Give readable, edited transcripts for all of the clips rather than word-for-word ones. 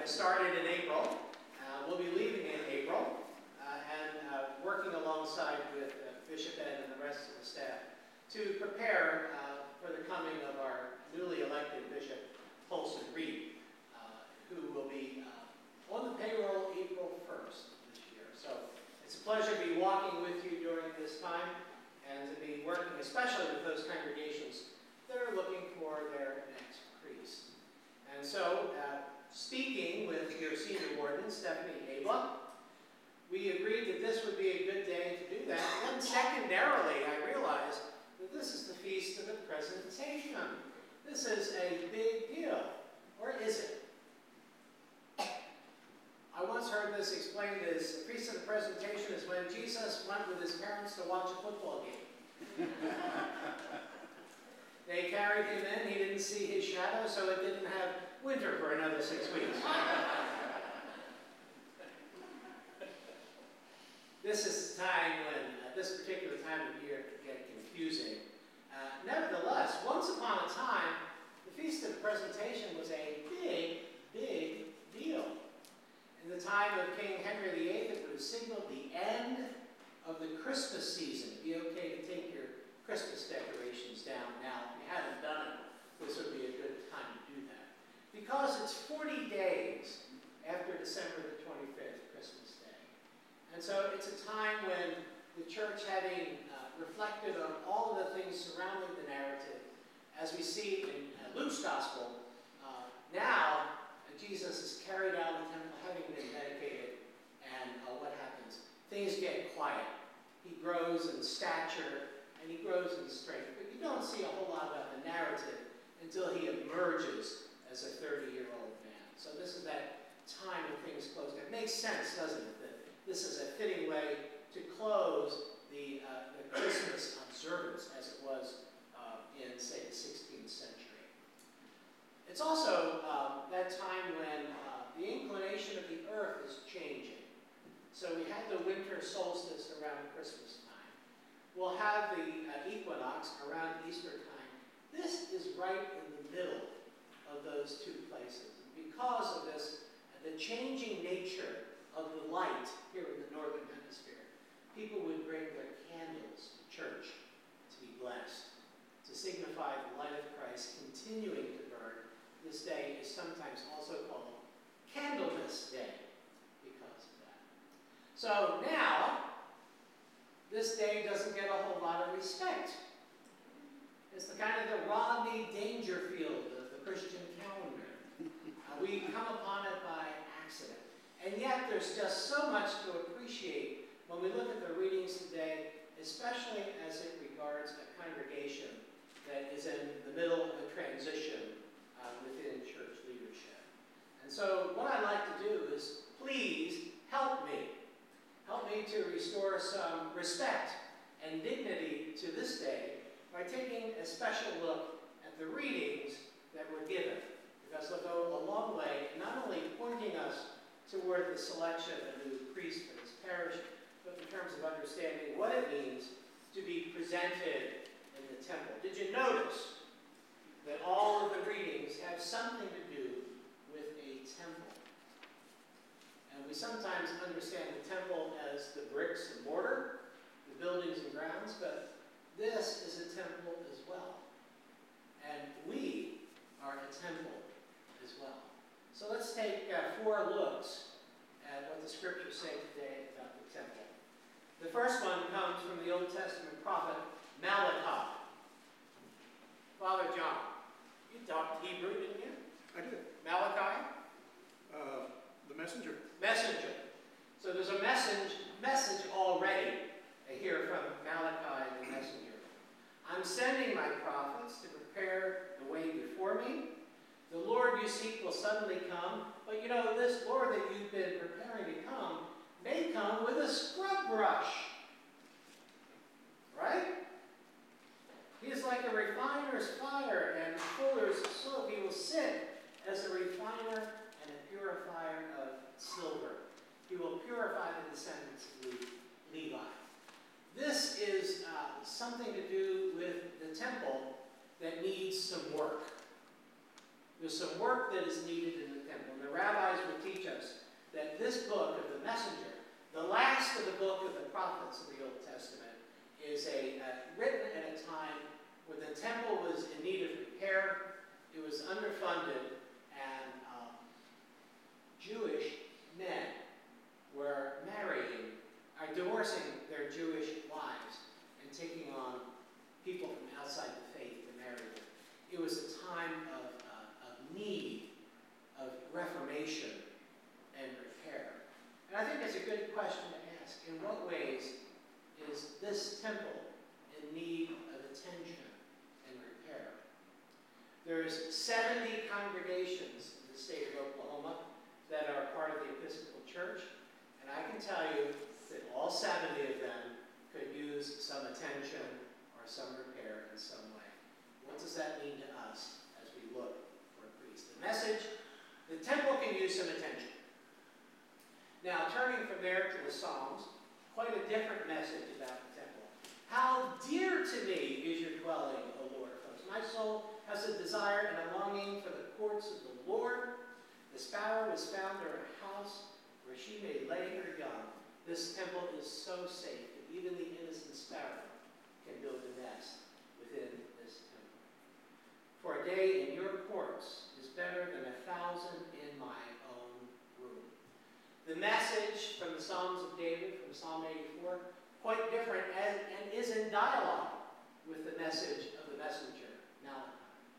I started in April. We'll be leaving in April and working alongside with Bishop Ed and the rest of the staff to prepare for the coming of our newly elected Bishop, Polson Reed, who will be on the payroll April 1st this year. So it's a pleasure to be walking with you during this time and to be working especially with those congregations that are looking for their next priest. And so, speaking with your senior warden, Stephanie Ava, we agreed that this would be a good day to do that. And secondarily, I realized that this is the Feast of the Presentation. This is a big deal. Or is it? I once heard this explained as the Feast of the Presentation is when Jesus went with his parents to watch a football game. They carried him in, he didn't see his shadow, so it didn't have winter for another 6 weeks. This is the time when, this particular time of year can get confusing. Nevertheless, once upon a time, the Feast of the Presentation was a big, big deal. In the time of King Henry VIII, it would have signaled the end of the Christmas season. It'd be okay to take your Christmas decorations down now. If you hadn't done it, this would be a good time to do that. Because it's 40 days after December the 25th, Christmas Day. And so it's a time when the church, having reflected on all of the things surrounding the narrative, as we see in Luke's Gospel, now Jesus is carried out of the temple, having been dedicated, and what happens? Things get quiet. He grows in stature, and he grows in strength. But you don't see a whole lot about the narrative until he emerges as a 30-year-old man. So this is that time when things close down. It makes sense, doesn't it, that this is a fitting way to close the Christmas observance as it was in, say, the 16th century. It's also that time when the inclination of the earth is changing. So we had the winter solstice around Christmas time. We'll have the equinox around Easter time. This is right in the middle of those two places. Because of this, the changing nature of the light here in the northern hemisphere, people would bring their candles to church to be blessed, to signify the light of Christ continuing to burn. This day is sometimes also called Candlemas Day because of that. So now, this day doesn't get a whole lot of respect. It's the kind of the Rodney Dangerfield of the Christian calendar. We come upon it by accident. And yet there's just so much to appreciate when we look at the readings today, especially as it regards a congregation that is in the middle of a transition within church leadership. And so what I'd like to do is, please help me. Help me to restore some respect and dignity to this day by taking a special look at the readings that were given. Because they'll go a long way in not only pointing us toward the selection of a new priest for this parish, but in terms of understanding what it means to be presented in the temple. Did you notice that all of the readings have something to do with a temple? And we sometimes understand the temple as the bricks and mortar, the buildings and grounds, but this is a temple as well. And we are a temple as well. So let's take 4 looks at what the scriptures say today about the temple. The first one comes from the Old Testament prophet Malachi. Father John, you talked Hebrew, didn't you? I did. Malachi? The messenger. Messenger. So there's a message already here from Malachi the messenger. I'm sending my prophets to prepare the way before me. The Lord you seek will suddenly come, but you know, this Lord that you've been preparing to come may come with a scrub brush. Right? He is like a refiner's fire and fuller's soap. He will sit as a refiner and a purifier of silver. He will purify the descendants of Levi. This is something to do with the temple that needs some work. There's some work that is needed in the temple. And the rabbis would teach us that this book of the messenger, the last of the book of the prophets of the Old Testament, is written at a time when the temple was in need of repair. It was underfunded, and Jewish men were divorcing their Jewish wives and taking on people from outside the faith to marry them. It was a time of need, of reformation and repair. And I think that's a good question to ask. In what ways is this temple in need of attention and repair? There's 70 congregations in the state of Oklahoma that are part of the Episcopal Church, and I can tell you that all 70 of them could use some attention or some repair in some way. What does that mean to us as we look for a priest? The message, the temple can use some attention. Now, turning from there to the Psalms, quite a different message about the temple. How dear to me is your dwelling, O Lord of hosts. My soul has a desire and a longing for the courts of the Lord. The sparrow is found in her house where she may lay her young. This temple is so safe that even the innocent sparrow can build a nest within this temple. For a day in your courts is better than 1,000 in my own room. The message from the Psalms of David, from Psalm 84, quite different and is in dialogue with the message of the messenger, Malachi.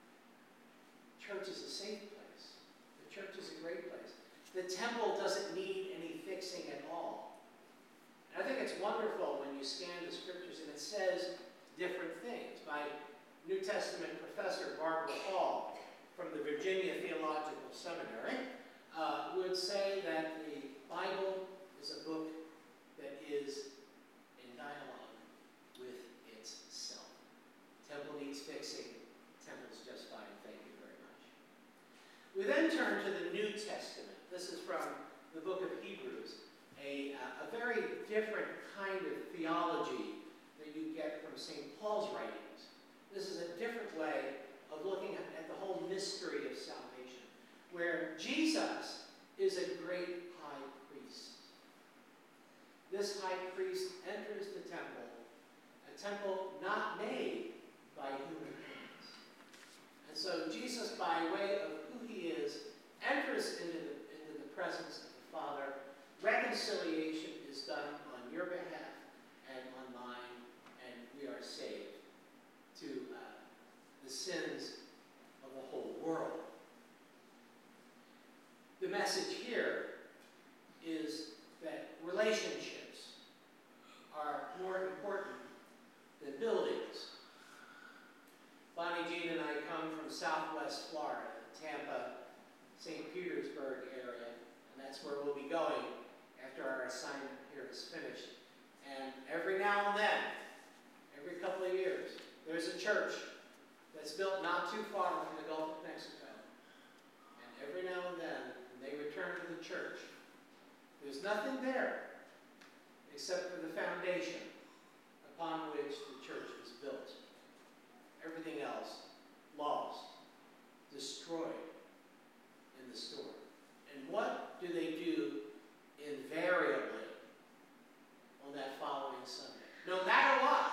Church is a safe place. The church is a great place. The temple doesn't need any fixing at all. And I think it's wonderful when you scan the scriptures and it says different things. My New Testament professor, Barbara Hall, from the Virginia Theological Seminary, would say that the Bible is a book that is in dialogue with itself. Temple needs fixing. Temple's just fine. Thank you very much. We then turn to the New Testament. This is from the book of Hebrews, a very different kind of theology that you get from St. Paul's writings. This is a different way of looking at the whole mystery of salvation, where Jesus is a great high priest. This high priest enters the temple, a temple not made by human hands. And so Jesus, by way of who he is, enters into the presence of the Father. Reconciliation is done on your behalf and on mine, and we are saved to the sins of the whole world. The message here is that relationships are more important than buildings. Bonnie Jean and I come from Southwest Florida, Tampa, St. Petersburg area, and that's where we'll be going after our assignment here is finished. And every now and then, every couple of years, there's a church that's built not too far from the Gulf of Mexico. And every now and then, when they return to the church, there's nothing there except for the foundation upon which the church was built. Everything else lost, destroyed in the storm. And what do they do invariably on that following Sunday? No matter what,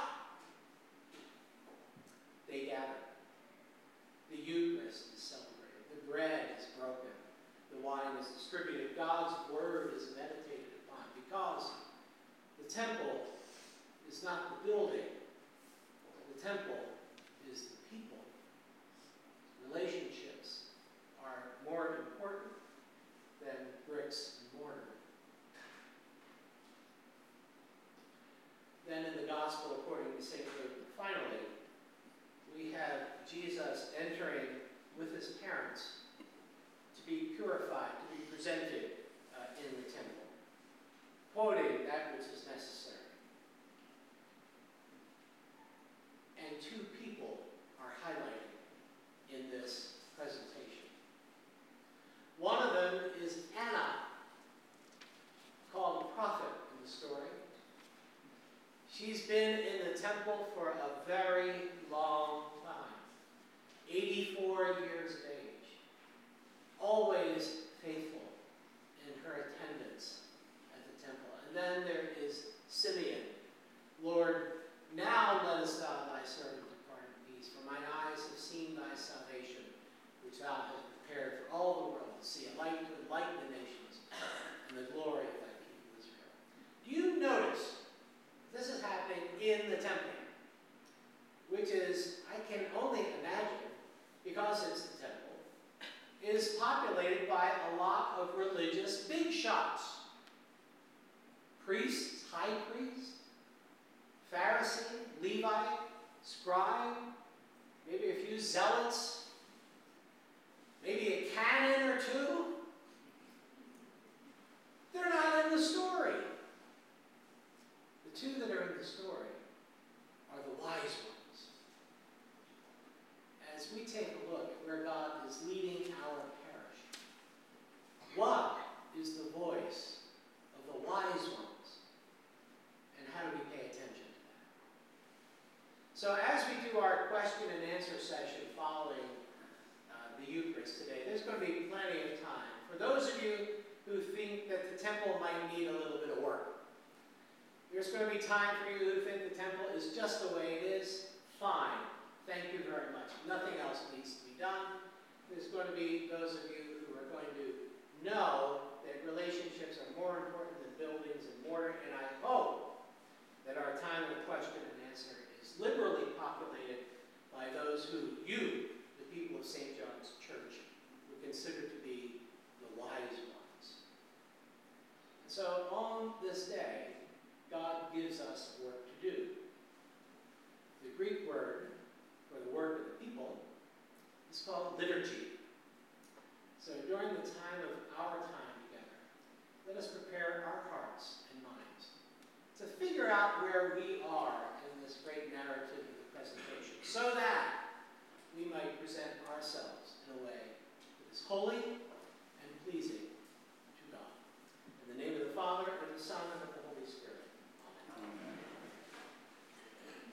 they gather. The Eucharist is celebrated. The bread is broken. The wine is distributed. God's word is meditated upon, because the temple is not the building. The temple is the people. Relationships are more important than bricks and mortar. Then in the Gospel according to St. Luke, finally, we have Jesus entering with his parents to be purified, to be presented in the temple, quoting that which is necessary. And two people are highlighted in this presentation. One of them is Anna, called a prophet in the story. She's been in the temple for a very long time, 84 years of age. shots. Priests, high priest, Pharisee, Levite, scribe, maybe a few zealots, maybe a canon or two. They're not in the story. The two that are in the story are the wise ones. As we take a look at where God is leading our parish, what is the voice of the wise ones? And how do we pay attention to that? So as we do our question and answer session following the Eucharist today, there's going to be plenty of time. For those of you who think that the temple might need a little bit of work, there's going to be time for you who think the temple is just the way it is. Fine. Thank you very much. Nothing else needs to be done. There's going to be those of you who are going to know that relationships are more important than buildings and mortar, and I hope that our time of question and answer is liberally populated by those who you, the people of St. John's Church, would consider to be the wise ones. And so on this day, God gives us work to do. The Greek word for the work of the people is called liturgy. So during the time of our time together, let us prepare our hearts and minds to figure out where we are in this great narrative of the presentation, so that